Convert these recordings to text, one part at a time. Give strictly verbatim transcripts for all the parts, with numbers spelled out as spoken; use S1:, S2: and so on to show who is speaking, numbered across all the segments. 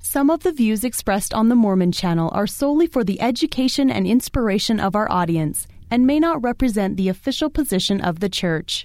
S1: Some of the views expressed on the Mormon Channel are solely for the education and inspiration of our audience and may not represent the official position of the Church.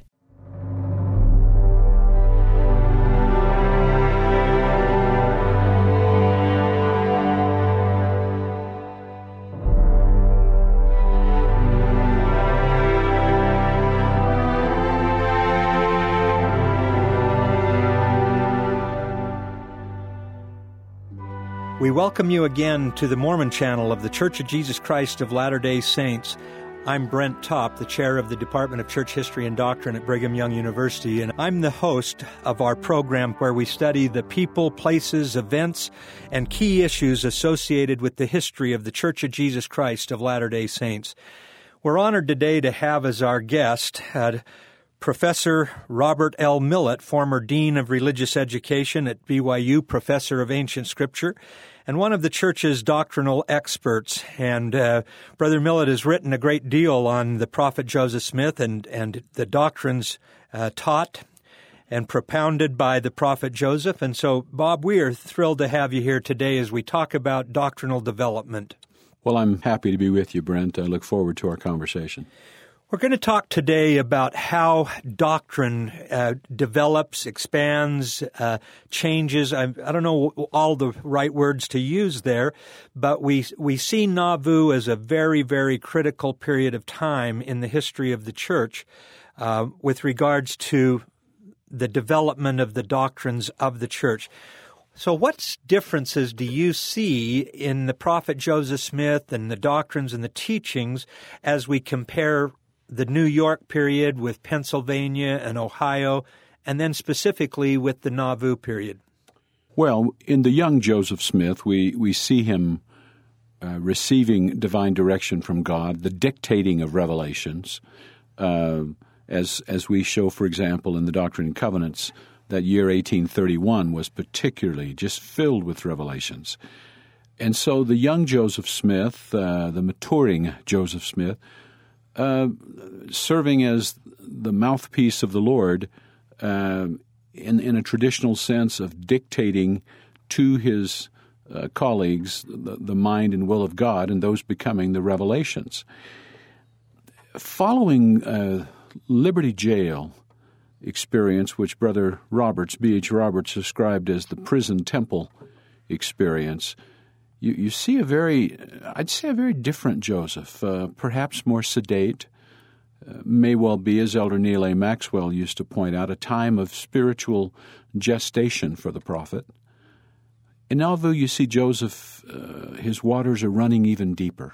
S2: We welcome you again to the Mormon Channel of the Church of Jesus Christ of Latter-day Saints. I'm Brent Topp, the chair of the Department of Church History and Doctrine at Brigham Young University, and I'm the host of our program where we study the people, places, events, and key issues associated with the history of the Church of Jesus Christ of Latter-day Saints. We're honored today to have as our guest uh, Professor Robert L. Millett, former Dean of Religious Education at B Y U, Professor of Ancient Scripture, and one of the Church's doctrinal experts. And uh, Brother Millett has written a great deal on the prophet Joseph Smith and, and the doctrines uh, taught and propounded by the prophet Joseph. And so, Bob, we are thrilled to have you here today as we talk about doctrinal development.
S3: Well, I'm happy to be with you, Brent. I look forward to our conversation.
S2: We're going to talk today about how doctrine uh, develops, expands, uh, changes. I, I don't know all the right words to use there, but we we see Nauvoo as a very, very critical period of time in the history of the Church uh, with regards to the development of the doctrines of the Church. So what differences do you see in the prophet Joseph Smith and the doctrines and the teachings as we compare the New York period with Pennsylvania and Ohio, and then specifically with the Nauvoo period?
S3: Well, in the young Joseph Smith, we, we see him uh, receiving divine direction from God, the dictating of revelations, uh, as as we show, for example, in the Doctrine and Covenants, that year eighteen thirty-one was particularly just filled with revelations. And so the young Joseph Smith, uh, the maturing Joseph Smith, Uh, serving as the mouthpiece of the Lord uh, in, in a traditional sense of dictating to his uh, colleagues the, the mind and will of God, and those becoming the revelations. Following uh, Liberty Jail experience, which Brother Roberts, B H Roberts, described as the prison temple experience, You, you see a very, I'd say a very different Joseph, uh, perhaps more sedate, uh, may well be, as Elder Neal A. Maxwell used to point out, a time of spiritual gestation for the prophet. In Nauvoo, you see Joseph, uh, his waters are running even deeper.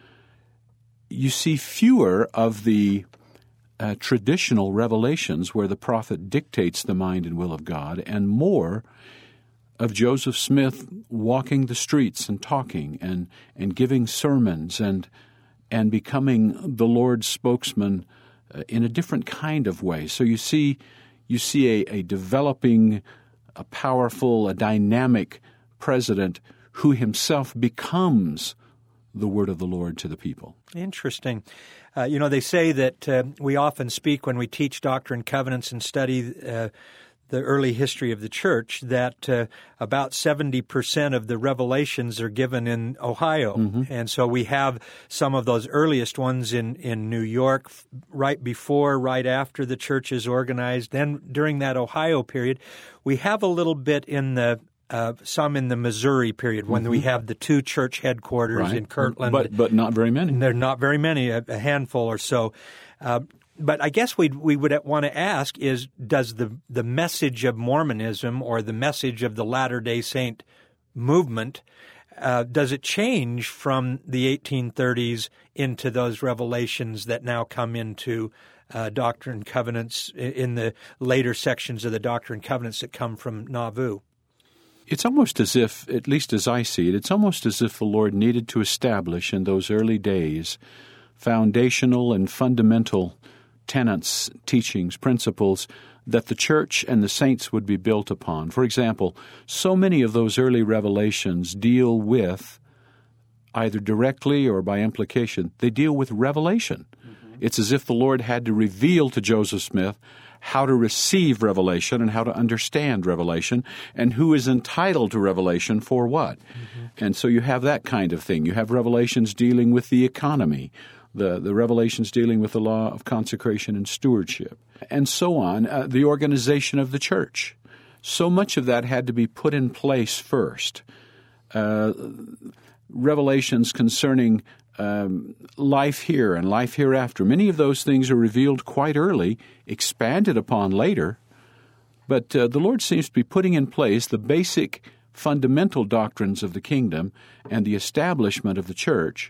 S3: You see fewer of the uh, traditional revelations where the prophet dictates the mind and will of God, and more of Joseph Smith walking the streets and talking and, and giving sermons and and becoming the Lord's spokesman uh, in a different kind of way. So you see you see a, a developing, a powerful, a dynamic president who himself becomes the word of the Lord to the people.
S2: Interesting. Uh, you know, they say that uh, we often speak when we teach Doctrine and Covenants and study uh, the early history of the Church, that uh, about seventy percent of the revelations are given in Ohio. Mm-hmm. And so we have some of those earliest ones in, in New York right before, right after the Church is organized. Then during that Ohio period, we have a little bit in the Uh, some in the Missouri period when mm-hmm. we have the two church headquarters
S3: right.
S2: in Kirtland.
S3: But but not very many.
S2: There are not very many, a, a handful or so. Uh, but I guess we we would want to ask is, does the, the message of Mormonism or the message of the Latter-day Saint movement, uh, does it change from the eighteen thirties into those revelations that now come into uh, Doctrine and Covenants, in the later sections of the Doctrine and Covenants that come from Nauvoo?
S3: It's almost as if, at least as I see it, it's almost as if the Lord needed to establish in those early days foundational and fundamental tenets, teachings, principles that the church and the saints would be built upon. For example, so many of those early revelations deal with, either directly or by implication, they deal with revelation. Mm-hmm. It's as if the Lord had to reveal to Joseph Smith how to receive revelation and how to understand revelation, and who is entitled to revelation for what. Mm-hmm. And so you have that kind of thing. You have revelations dealing with the economy, the, the revelations dealing with the law of consecration and stewardship, and so on, uh, the organization of the church. So much of that had to be put in place first. Uh, revelations concerning um, life here and life hereafter, many of those things are revealed quite early, expanded upon later, but uh, the Lord seems to be putting in place the basic fundamental doctrines of the kingdom and the establishment of the church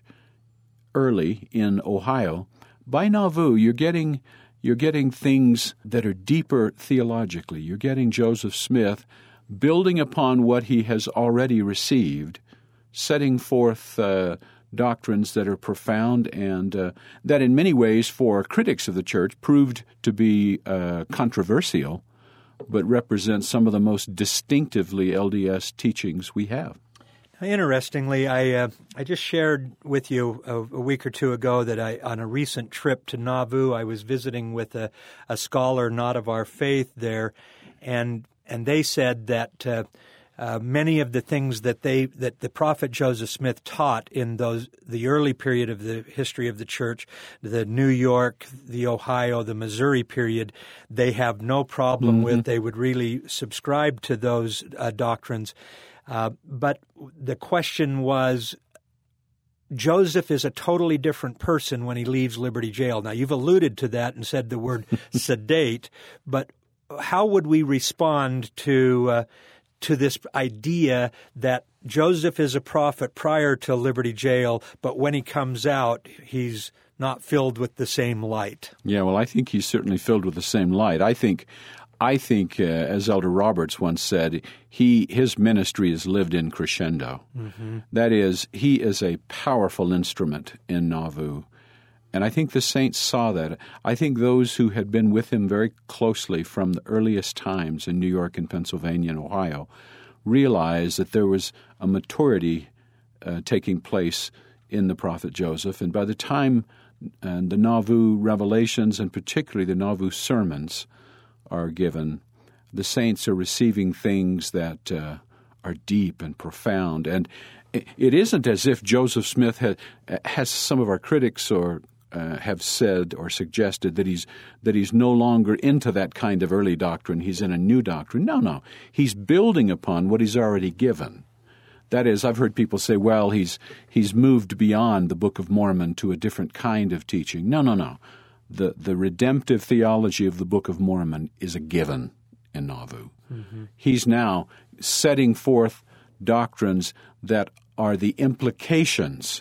S3: early in Ohio. By Nauvoo, you're getting you're getting things that are deeper theologically. You're getting Joseph Smith building upon what he has already received, setting forth uh, doctrines that are profound and uh, that in many ways for critics of the church proved to be uh, controversial, but represent some of the most distinctively L D S teachings we have.
S2: Interestingly, I uh, I just shared with you a, a week or two ago that I, on a recent trip to Nauvoo, I was visiting with a, a scholar not of our faith there, and and they said that uh, uh, many of the things that they that the prophet Joseph Smith taught in those the early period of the history of the church, the New York, the Ohio, the Missouri period, they have no problem mm-hmm. with. They would really subscribe to those uh, doctrines. Uh, but the question was, Joseph is a totally different person when he leaves Liberty Jail. Now, you've alluded to that and said the word sedate, but how would we respond to uh, to this idea that Joseph is a prophet prior to Liberty Jail, but when he comes out, he's not filled with the same light?
S3: Yeah, well, I think he's certainly filled with the same light. I think... I think, uh, as Elder Roberts once said, he his ministry is lived in crescendo. Mm-hmm. That is, he is a powerful instrument in Nauvoo. And I think the saints saw that. I think those who had been with him very closely from the earliest times in New York and Pennsylvania and Ohio realized that there was a maturity uh, taking place in the prophet Joseph. And by the time uh, the Nauvoo revelations, and particularly the Nauvoo sermons, are given, the saints are receiving things that uh, are deep and profound. And it, it isn't as if Joseph Smith ha, has some of our critics or uh, have said or suggested that he's that he's no longer into that kind of early doctrine. He's in a new doctrine. No, no. He's building upon what he's already given. That is, I've heard people say, well, he's he's moved beyond the Book of Mormon to a different kind of teaching. No, no, no. The the redemptive theology of the Book of Mormon is a given in Nauvoo. Mm-hmm. He's now setting forth doctrines that are the implications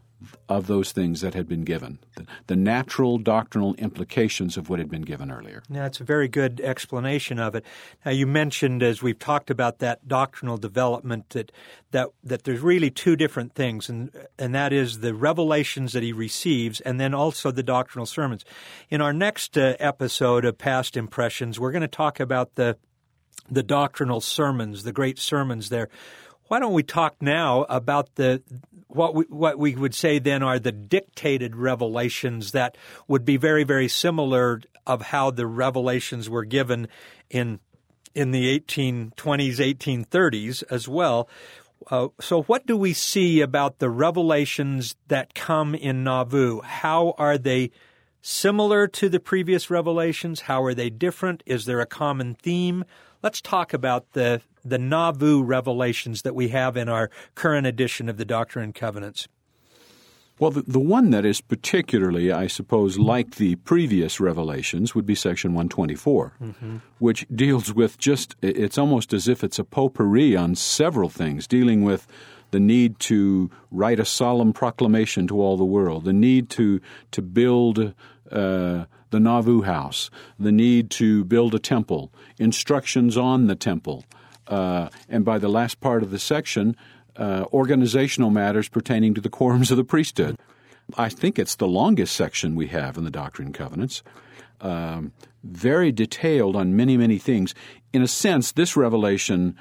S3: of those things that had been given, the, the natural doctrinal implications of what had been given earlier.
S2: Now, that's a very good explanation of it. Now, you mentioned, as we've talked about that doctrinal development, that that, that there's really two different things, and and that is the revelations that he receives and then also the doctrinal sermons. In our next uh, episode of Past Impressions, we're going to talk about the the doctrinal sermons, the great sermons there. Why don't we talk now about the what we, what we would say then are the dictated revelations that would be very, very similar of how the revelations were given in in the eighteen twenties, eighteen thirties as well. Uh, so what do we see about the revelations that come in Nauvoo? How are they similar to the previous revelations? How are they different? Is there a common theme? Let's talk about the the Nauvoo revelations that we have in our current edition of the Doctrine and Covenants.
S3: Well, the, the one that is particularly, I suppose, like the previous revelations would be Section one twenty-four, mm-hmm. which deals with just, it's almost as if it's a potpourri on several things, dealing with the need to write a solemn proclamation to all the world, the need to to build uh, the Nauvoo house, the need to build a temple, instructions on the temple, uh, and by the last part of the section, uh, organizational matters pertaining to the quorums of the priesthood. I think it's the longest section we have in the Doctrine and Covenants, um, very detailed on many, many things. In a sense, this revelation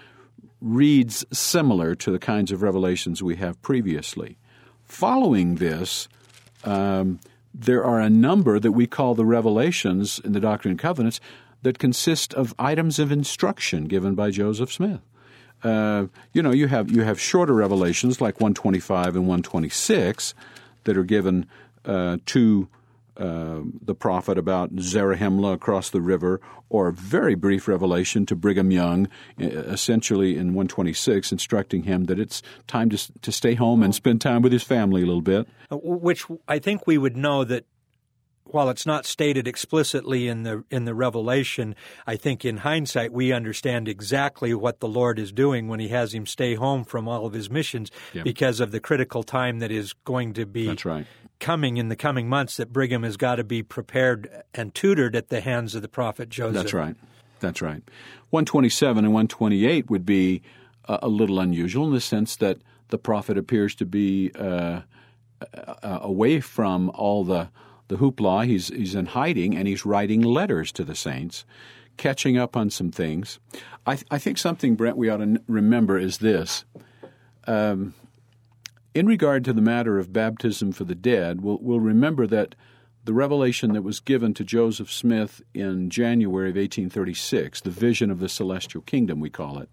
S3: reads similar to the kinds of revelations we have previously. Following this, um, there are a number that we call the revelations in the Doctrine and Covenants that consist of items of instruction given by Joseph Smith. Uh, you know, you have you have shorter revelations like one twenty-five and one twenty-six that are given uh, to uh, the prophet about Zarahemla across the river, or a very brief revelation to Brigham Young, essentially in one twenty-six, instructing him that it's time to to stay home and spend time with his family a little bit.
S2: Which I think we would know that while it's not stated explicitly in the in the revelation, I think in hindsight we understand exactly what the Lord is doing when he has him stay home from all of his missions, yeah. because of the critical time that is going to be
S3: That's right.
S2: coming in the coming months, that Brigham has got to be prepared and tutored at the hands of the prophet Joseph.
S3: That's right. That's right. one twenty-seven and one twenty-eight would be a, a little unusual in the sense that the prophet appears to be uh, away from all the The hoopla. He's he's in hiding, and he's writing letters to the saints, catching up on some things. I, th- I think something, Brent, we ought to n- remember is this. Um, in regard to the matter of baptism for the dead, we'll, we'll remember that the revelation that was given to Joseph Smith in January of eighteen thirty-six, the vision of the celestial kingdom, we call it,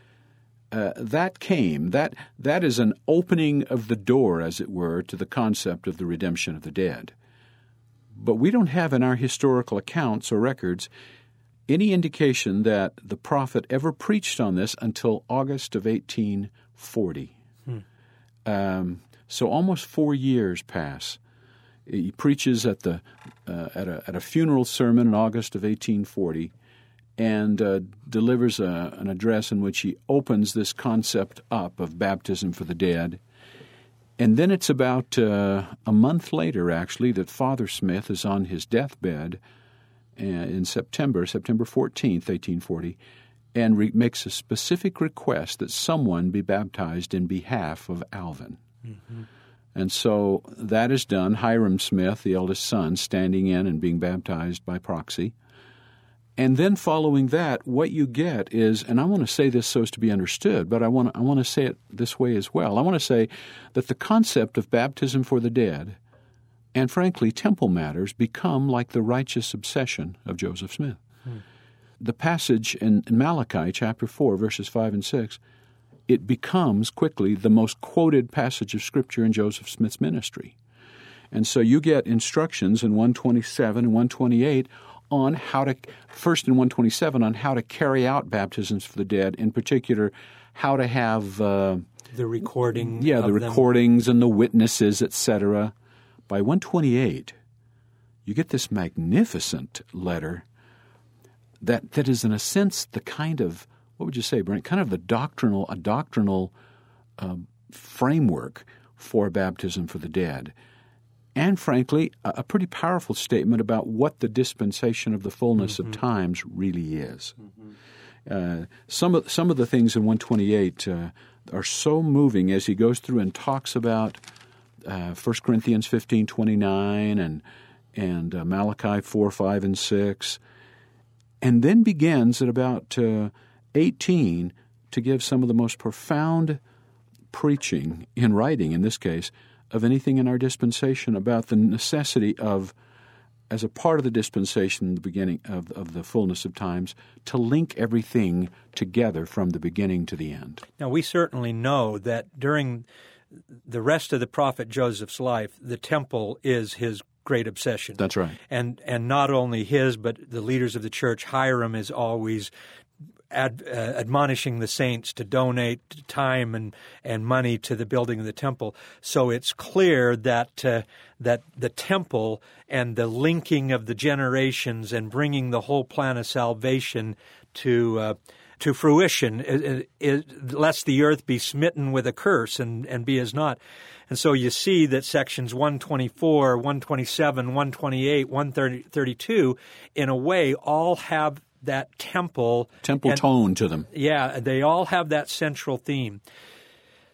S3: uh, that came, that that is an opening of the door, as it were, to the concept of the redemption of the dead. But we don't have in our historical accounts or records any indication that the prophet ever preached on this until August of eighteen forty. Hmm. Um, so almost four years pass. He preaches at the uh, at a at a funeral sermon in August of eighteen forty, and uh, delivers a, an address in which he opens this concept up of baptism for the dead. And then it's about uh, a month later, actually, that Father Smith is on his deathbed uh, in September, September fourteenth, eighteen forty, and re- makes a specific request that someone be baptized in behalf of Alvin. Mm-hmm. And so that is done. Hiram Smith, the eldest son, standing in and being baptized by proxy. And then following that, what you get is, and I want to say this so as to be understood, but I want to, I want to say it this way as well. I want to say that the concept of baptism for the dead and, frankly, temple matters become like the righteous obsession of Joseph Smith. Hmm. The passage in, in Malachi chapter four, verses five and six, it becomes quickly the most quoted passage of Scripture in Joseph Smith's ministry. And so you get instructions in one twenty-seven and one twenty-eight on how to, first in one twenty-seven, on how to carry out baptisms for the dead, in particular, how to have uh,
S2: the recording,
S3: yeah, the recordings and the witnesses, et cetera. By one twenty-eight, you get this magnificent letter that that is, in a sense, the kind of, what would you say, Brent? Kind of the doctrinal, a doctrinal uh, framework for baptism for the dead. And, frankly, a pretty powerful statement about what the dispensation of the fullness mm-hmm. of times really is. Mm-hmm. Uh, some of some of the things in one twenty-eight uh, are so moving as he goes through and talks about uh, First Corinthians fifteen twenty-nine and and uh, Malachi four, five, and six, and then begins at about uh, eighteen to give some of the most profound preaching in writing, in this case, of anything in our dispensation about the necessity of, as a part of the dispensation in the beginning of, of the fullness of times, to link everything together from the beginning to the end.
S2: Now, we certainly know that during the rest of the prophet Joseph's life, the temple is his great obsession.
S3: That's right.
S2: And and not only his, but the leaders of the church. Hiram is always Ad, uh, admonishing the saints to donate time and, and money to the building of the temple. So it's clear that uh, that the temple and the linking of the generations and bringing the whole plan of salvation to uh, to fruition, is, is, lest the earth be smitten with a curse and, and be as not. And so you see that sections one twenty-four, one twenty-seven, one twenty-eight, one thirty-two, in a way, all have that temple
S3: temple
S2: and,
S3: tone to them.
S2: Yeah, they all have that central theme.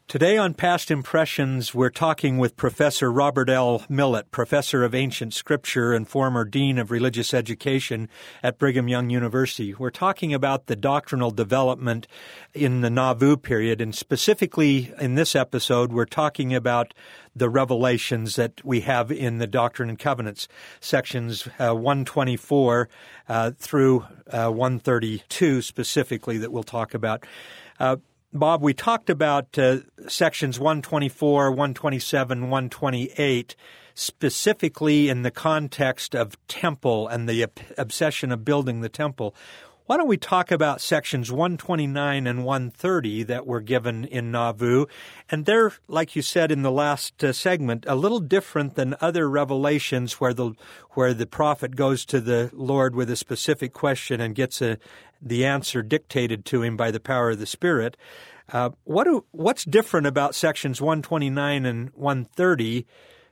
S2: Today on Past Impressions, we're talking with Professor Robert L. Millett, Professor of Ancient Scripture and former Dean of Religious Education at Brigham Young University. We're talking about the doctrinal development in the Nauvoo period, and specifically in this episode, we're talking about the revelations that we have in the Doctrine and Covenants, sections uh, one twenty-four uh, through uh, one thirty-two specifically that we'll talk about. Uh, Bob, we talked about uh, sections one twenty-four, one twenty-seven, one twenty-eight, specifically in the context of temple and the ob- obsession of building the temple. Why don't we talk about sections one twenty-nine and one thirty that were given in Nauvoo? And they're, like you said in the last uh, segment, a little different than other revelations where the where the prophet goes to the Lord with a specific question and gets a, the answer dictated to him by the power of the Spirit. Uh, what do, what's different about sections one twenty-nine and one thirty?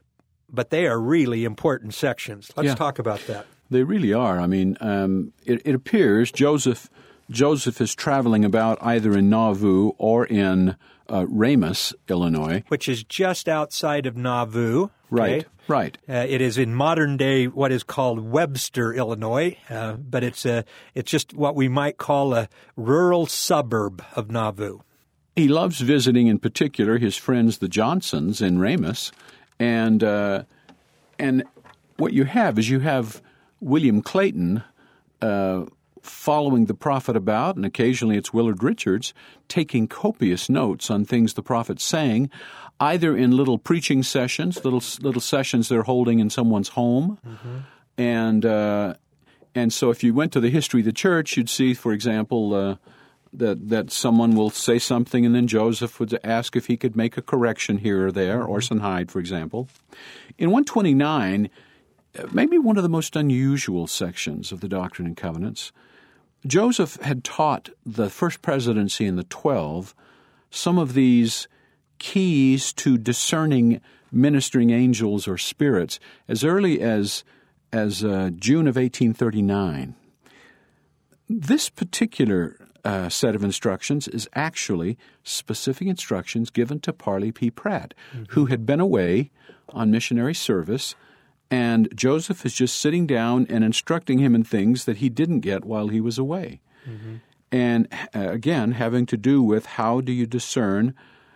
S2: But they are really important sections. Let's
S3: yeah.
S2: talk about that.
S3: They really are. I mean, um, it, it appears Joseph Joseph is traveling about either in Nauvoo or in uh, Ramus, Illinois.
S2: Which is just outside of Nauvoo.
S3: Right,
S2: okay?
S3: right.
S2: Uh, it is in modern day what is called Webster, Illinois, uh, but it's a it's just what we might call a rural suburb of Nauvoo.
S3: He loves visiting, in particular, his friends the Johnsons in Ramus, and uh, and what you have is you have William Clayton uh, following the prophet about, and occasionally it's Willard Richards, taking copious notes on things the prophet's saying, either in little preaching sessions, little little sessions they're holding in someone's home. Mm-hmm. And uh, and so if you went to the history of the church, you'd see, for example, uh, that, that someone will say something, and then Joseph would ask if he could make a correction here or there, mm-hmm. Orson Hyde, for example. In one twenty-nine, maybe one of the most unusual sections of the Doctrine and Covenants, Joseph had taught the First Presidency and the Twelve some of these keys to discerning ministering angels or spirits as early as as uh, June of eighteen thirty-nine. This particular uh, set of instructions is actually specific instructions given to Parley P. Pratt, mm-hmm. who had been away on missionary service, and Joseph is just sitting down and instructing him in things that he didn't get while he was away. Mm-hmm. And uh, again, having to do with how do you discern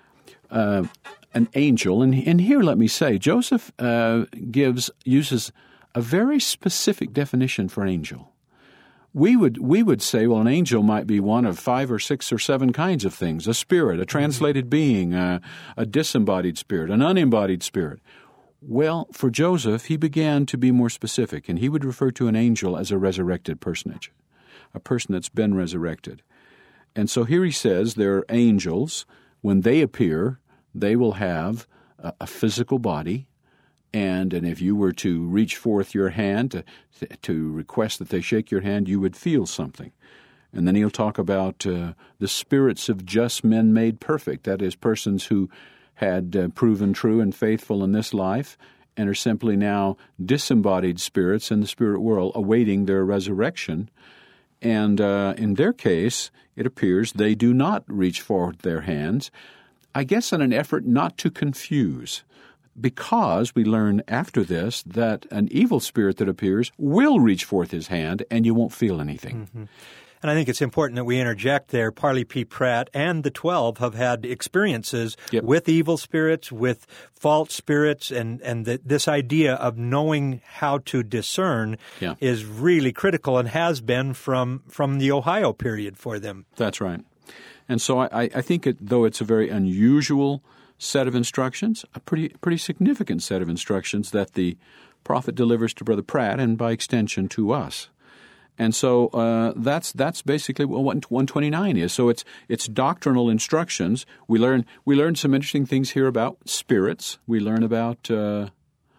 S3: uh, an angel. And, and here, let me say, Joseph uh, gives uses a very specific definition for angel. We would we would say, well, an angel might be one of five or six or seven kinds of things: a spirit, a translated mm-hmm. being, a, a disembodied spirit, an unembodied spirit. Well, for Joseph, he began to be more specific, and he would refer to an angel as a resurrected personage, a person that's been resurrected. And so here he says there are angels. When they appear, they will have a, a physical body, and and if you were to reach forth your hand to, to request that they shake your hand, you would feel something. And then he'll talk about uh, the spirits of just men made perfect, that is, persons who had uh, proven true and faithful in this life and are simply now disembodied spirits in the spirit world awaiting their resurrection. And uh, in their case, it appears they do not reach forward their hands, I guess in an effort not to confuse, because we learn after this that an evil spirit that appears will reach forth his hand and you won't feel anything.
S2: Mm-hmm. And I think it's important that we interject there. Parley P. Pratt and the Twelve have had experiences yep. with evil spirits, with false spirits, and, and the, this idea of knowing how to discern yeah. is really critical and has been from, from the Ohio period for them.
S3: That's right. And so I, I think it, though it's a very unusual set of instructions, a pretty pretty significant set of instructions that the prophet delivers to Brother Pratt and by extension to us. And so uh, that's that's basically what one twenty-nine is. So it's it's doctrinal instructions. We learn we learn some interesting things here about spirits. We learn about uh,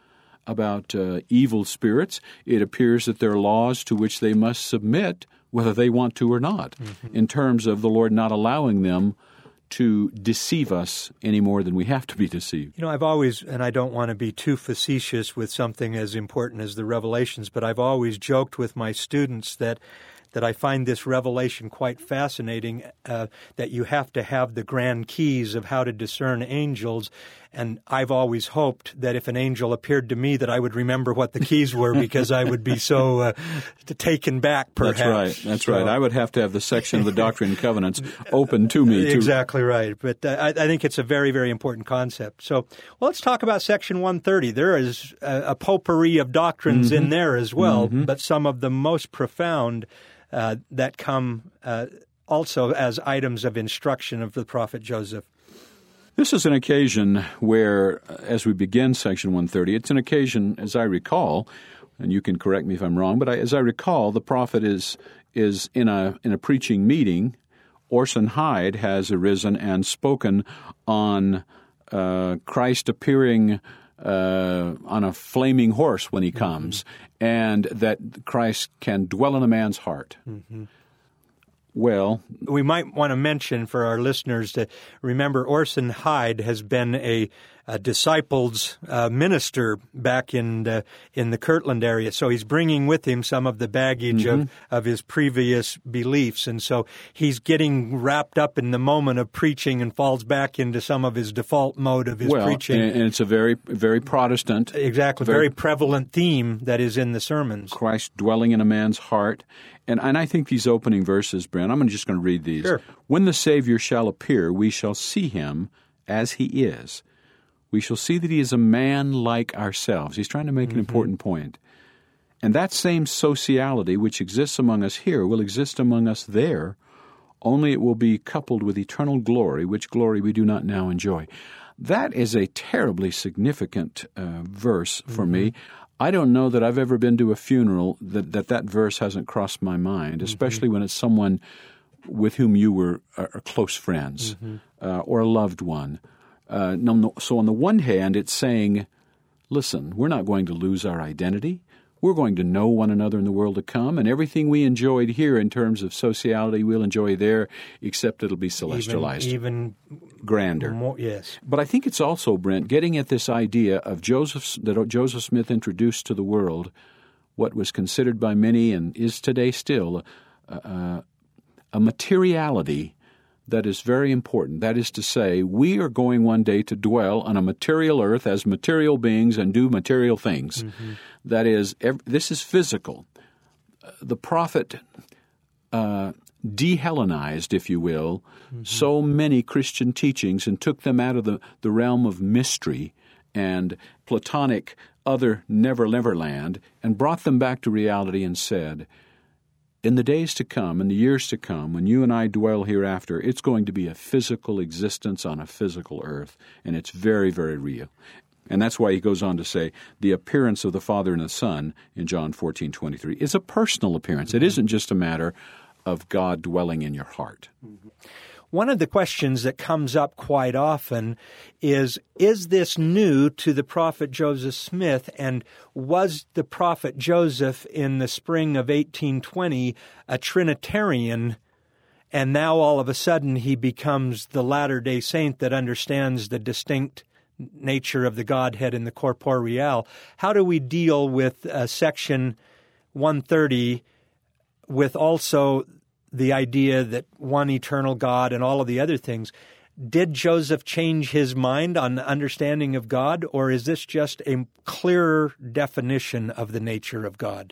S3: about uh, evil spirits. It appears that there are laws to which they must submit, whether they want to or not, mm-hmm. in terms of the Lord not allowing them to deceive us any more than we have to be deceived.
S2: You know, I've always, and I don't want to be too facetious with something as important as the Revelations, but I've always joked with my students that that I find this revelation quite fascinating, uh, that you have to have the grand keys of how to discern angels. And I've always hoped that if an angel appeared to me that I would remember what the keys were because I would be so uh, taken back, perhaps.
S3: That's right. That's
S2: so,
S3: right. I would have to have the section of the Doctrine and Covenants open to me. To...
S2: Exactly right. But uh, I, I think it's a very, very important concept. So well, let's talk about Section one thirty. There is a, a potpourri of doctrines mm-hmm. in there as well, mm-hmm. but some of the most profound uh, that come uh, also as items of instruction of the prophet Joseph.
S3: This is an occasion where, as we begin Section one thirty, it's an occasion, as I recall, and you can correct me if I'm wrong, but I, as I recall, the prophet is is in a in a preaching meeting. Orson Hyde has arisen and spoken on uh, Christ appearing uh, on a flaming horse when he comes, mm-hmm. and that Christ can dwell in a man's heart. Mm-hmm. Well,
S2: we might want to mention for our listeners to remember Orson Hyde has been a, a disciples uh, minister back in the, in the Kirtland area. So he's bringing with him some of the baggage mm-hmm. of, of his previous beliefs. And so he's getting wrapped up in the moment of preaching and falls back into some of his default mode of his
S3: well,
S2: preaching.
S3: And it's a very, very Protestant.
S2: Exactly. Very, very prevalent theme that is in the sermons.
S3: Christ dwelling in a man's heart. And, and I think these opening verses, Brent, I'm just going to read these.
S2: Sure.
S3: When the Savior shall appear, we shall see him as he is. We shall see that he is a man like ourselves. He's trying to make mm-hmm. an important point. And that same sociality which exists among us here will exist among us there, only it will be coupled with eternal glory, which glory we do not now enjoy. That is a terribly significant uh, verse for mm-hmm. me. I don't know that I've ever been to a funeral that that, that verse hasn't crossed my mind, especially mm-hmm. when it's someone with whom you were are close friends mm-hmm. uh, or a loved one. Uh, no, no, so on the one hand, it's saying, listen, we're not going to lose our identity. We're going to know one another in the world to come, and everything we enjoyed here in terms of sociality we'll enjoy there, except it'll be celestialized.
S2: Even, even
S3: grander.
S2: More, yes.
S3: But I think it's also, Brent, getting at this idea of Joseph, that Joseph Smith introduced to the world what was considered by many and is today still uh, a materiality that is very important. That is to say, we are going one day to dwell on a material earth as material beings and do material things. Mm-hmm. That is, every, this is physical. The prophet uh, de-Hellenized, if you will, mm-hmm. so many Christian teachings and took them out of the, the realm of mystery and Platonic other never-never land and brought them back to reality and said, in the days to come, in the years to come, when you and I dwell hereafter, it's going to be a physical existence on a physical earth, and it's very, very real. And that's why he goes on to say the appearance of the Father and the Son in John fourteen twenty-three is a personal appearance. Mm-hmm. It isn't just a matter of God dwelling in your heart.
S2: Mm-hmm. One of the questions that comes up quite often is, is this new to the prophet Joseph Smith, and was the prophet Joseph in the spring of eighteen twenty a Trinitarian, and now all of a sudden he becomes the Latter-day Saint that understands the distinct nature of the Godhead and the corporeal? How do we deal with uh, Section one thirty with also the idea that one eternal God and all of the other things? Did Joseph change his mind on the understanding of God, or is this just a clearer definition of the nature of God?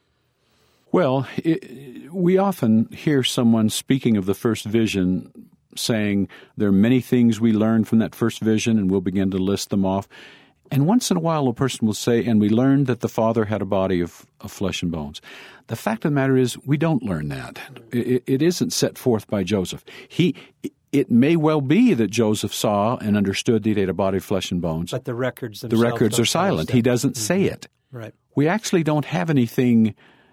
S3: Well, it, we often hear someone speaking of the first vision saying there are many things we learned from that first vision, and we'll begin to list them off. And once in a while, a person will say, and we learned that the Father had a body of, of flesh and bones. The fact of the matter is, we don't learn that. It, it isn't set forth by Joseph. He, it may well be that Joseph saw and understood that he had a body of flesh and bones.
S2: But the records
S3: themselves The records are silent. He doesn't mm-hmm. say it.
S2: Right.
S3: We actually don't have anything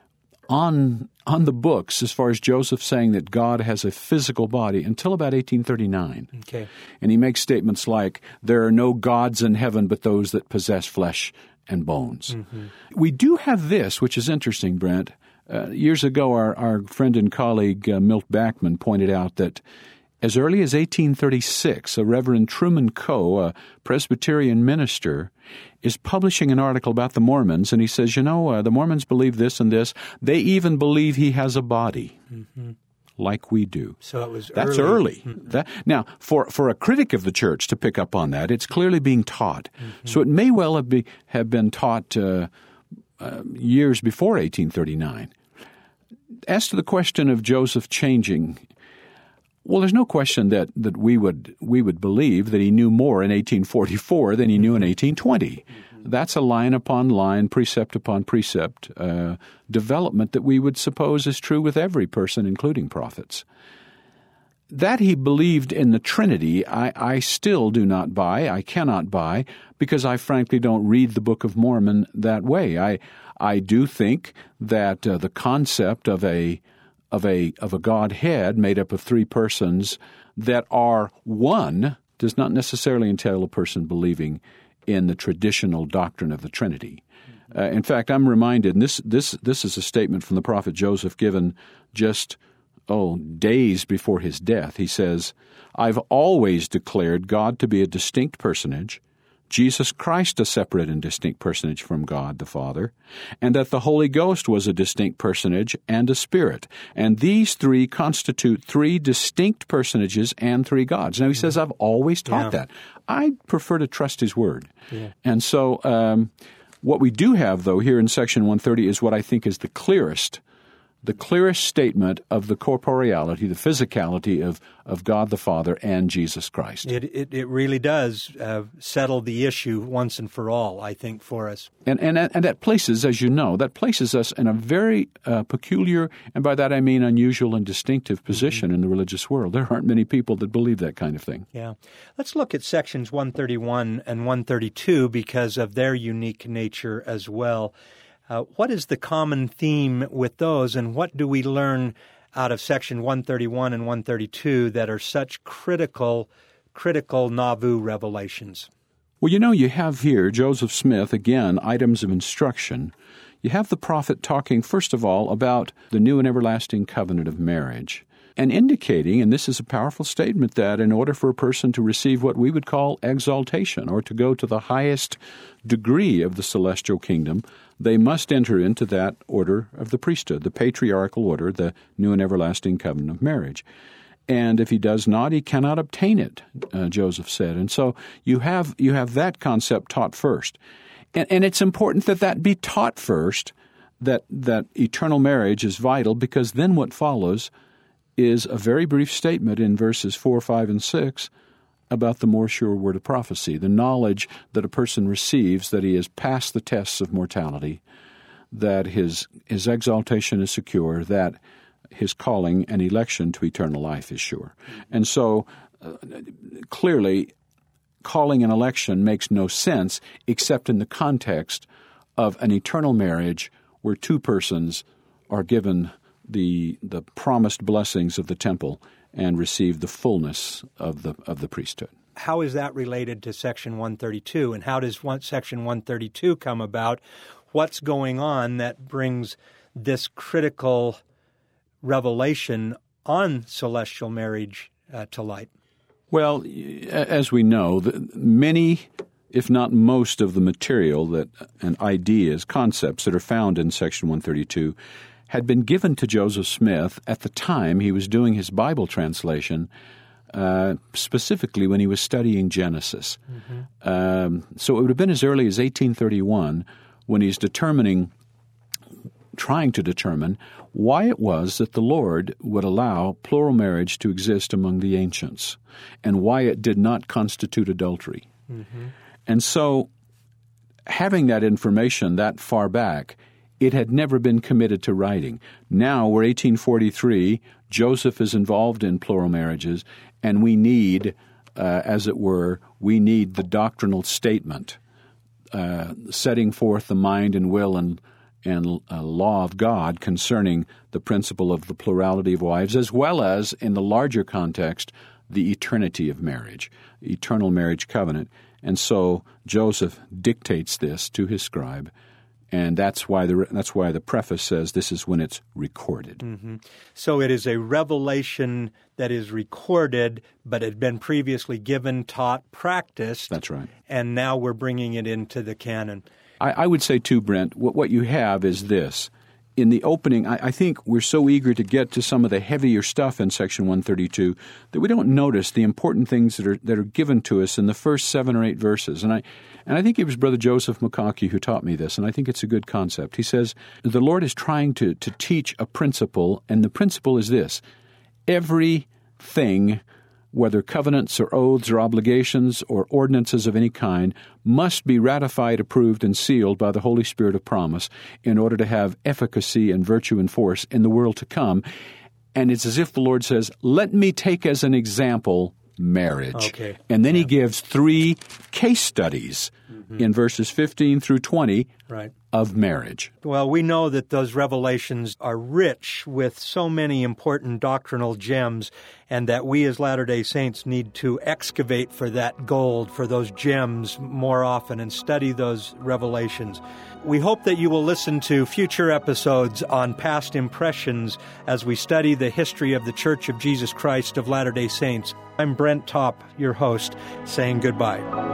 S3: on on the books as far as Joseph saying that God has a physical body until about eighteen thirty-nine.
S2: Okay.
S3: And he makes statements like, there are no gods in heaven but those that possess flesh and bones. Mm-hmm. We do have this, which is interesting, Brent. Uh, years ago, our, our friend and colleague uh, Milt Bachman pointed out that as early as eighteen thirty-six, a Reverend Truman Coe, a Presbyterian minister, is publishing an article about the Mormons, and he says, you know, uh, the Mormons believe this and this. They even believe he has a body, mm-hmm. like we do.
S2: So it was
S3: That's
S2: early.
S3: early. Mm-hmm. That, now, for, for a critic of the church to pick up on that, it's clearly being taught. Mm-hmm. So it may well have, be, have been taught uh, uh, years before eighteen thirty-nine. As to the question of Joseph changing, well, there's no question that, that we would we would believe that he knew more in eighteen forty-four than he knew in eighteen twenty. Mm-hmm. That's a line upon line, precept upon precept uh, development that we would suppose is true with every person, including prophets. That he believed in the Trinity, I, I still do not buy, I cannot buy, because I frankly don't read the Book of Mormon that way. I I do think that uh, the concept of a of a of a Godhead made up of three persons that are one does not necessarily entail a person believing in the traditional doctrine of the Trinity. Uh, in fact, I'm reminded, and this this this is a statement from the prophet Joseph given just oh days before his death. He says, "I've always declared God to be a distinct personage, Jesus Christ a separate and distinct personage from God the Father, and that the Holy Ghost was a distinct personage and a spirit. And these three constitute three distinct personages and three gods." Now he says, I've always taught
S2: yeah.
S3: that. I prefer to trust his word.
S2: Yeah.
S3: And so um, what we do have, though, here in section one thirty is what I think is the clearest the clearest statement of the corporeality, the physicality of, of God the Father and Jesus Christ.
S2: It it, it really does uh, settle the issue once and for all, I think, for us.
S3: And and and that places, as you know, that places us in a very uh, peculiar, and by that I mean unusual and distinctive position mm-hmm. in the religious world. There aren't many people that believe that kind of thing.
S2: Yeah. Let's look at sections one thirty-one and one thirty-two because of their unique nature as well. Uh, what is the common theme with those, and what do we learn out of section one thirty-one and one thirty-two that are such critical, critical Nauvoo revelations?
S3: Well, you know, you have here Joseph Smith, again, items of instruction. You have the prophet talking, first of all, about the new and everlasting covenant of marriage, and indicating, and this is a powerful statement, that in order for a person to receive what we would call exaltation, or to go to the highest degree of the celestial kingdom, they must enter into that order of the priesthood, the patriarchal order, the new and everlasting covenant of marriage. And if he does not, he cannot obtain it, uh, Joseph said. And so you have you have that concept taught first. And, and it's important that that be taught first, that, that eternal marriage is vital, because then what follows is a very brief statement in verses four, five, and six about the more sure word of prophecy, the knowledge that a person receives that he has passed the tests of mortality, that his his exaltation is secure, that his calling and election to eternal life is sure. And so, uh, clearly, calling and election makes no sense except in the context of an eternal marriage where two persons are given the the promised blessings of the temple and receive the fullness of the of the priesthood.
S2: How is that related to section one thirty-two, and how does one, section one thirty-two come about? What's going on that brings this critical revelation on celestial marriage uh, to light?
S3: Well, as we know, the, many, if not most, of the material that and ideas, concepts that are found in section one thirty-two had been given to Joseph Smith at the time he was doing his Bible translation, uh, specifically when he was studying Genesis. Mm-hmm. Um, so it would have been as early as eighteen thirty-one when he's determining, trying to determine why it was that the Lord would allow plural marriage to exist among the ancients and why it did not constitute adultery. Mm-hmm. And so having that information that far back, it had never been committed to writing. Now we're eighteen forty-three, Joseph is involved in plural marriages, and we need, uh, as it were, we need the doctrinal statement uh, setting forth the mind and will and, and uh, law of God concerning the principle of the plurality of wives, as well as, in the larger context, the eternity of marriage, eternal marriage covenant. And so Joseph dictates this to his scribe, And that's why the that's why the preface says this is when it's recorded.
S2: Mm-hmm. So it is a revelation that is recorded, but had been previously given, taught, practiced.
S3: That's right.
S2: And now we're bringing it into the canon.
S3: I, I would say, too, Brent, what, what you have is this. In the opening, I, I think we're so eager to get to some of the heavier stuff in Section one thirty-two that we don't notice the important things that are that are given to us in the first seven or eight verses. And I and I think it was Brother Joseph McCaughey who taught me this, and I think it's a good concept. He says, the Lord is trying to, to teach a principle, and the principle is this. Everything, whether covenants or oaths or obligations or ordinances of any kind, must be ratified, approved, and sealed by the Holy Spirit of promise in order to have efficacy and virtue and force in the world to come. And it's as if the Lord says, let me take as an example marriage.
S2: Okay.
S3: And then
S2: yeah.
S3: he gives three case studies mm-hmm. in verses fifteen through twenty
S2: right.
S3: of marriage.
S2: Well, we know that those revelations are rich with so many important doctrinal gems, and that we as Latter-day Saints need to excavate for that gold, for those gems more often, and study those revelations. We hope that you will listen to future episodes on past impressions as we study the history of the Church of Jesus Christ of Latter-day Saints. I'm Brent Topp, your host, saying goodbye.